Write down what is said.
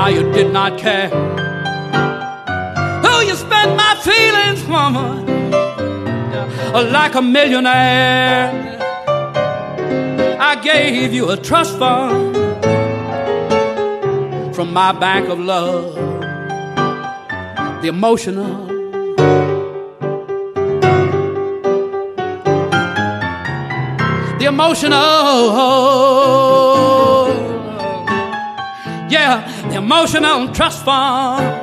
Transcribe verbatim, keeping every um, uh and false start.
you did not care. Oh, you spent my feelings, mama, like a millionaire. I gave you a trust fund from my bank of love. The emotional, the emotional, yeah, the emotional trust fund.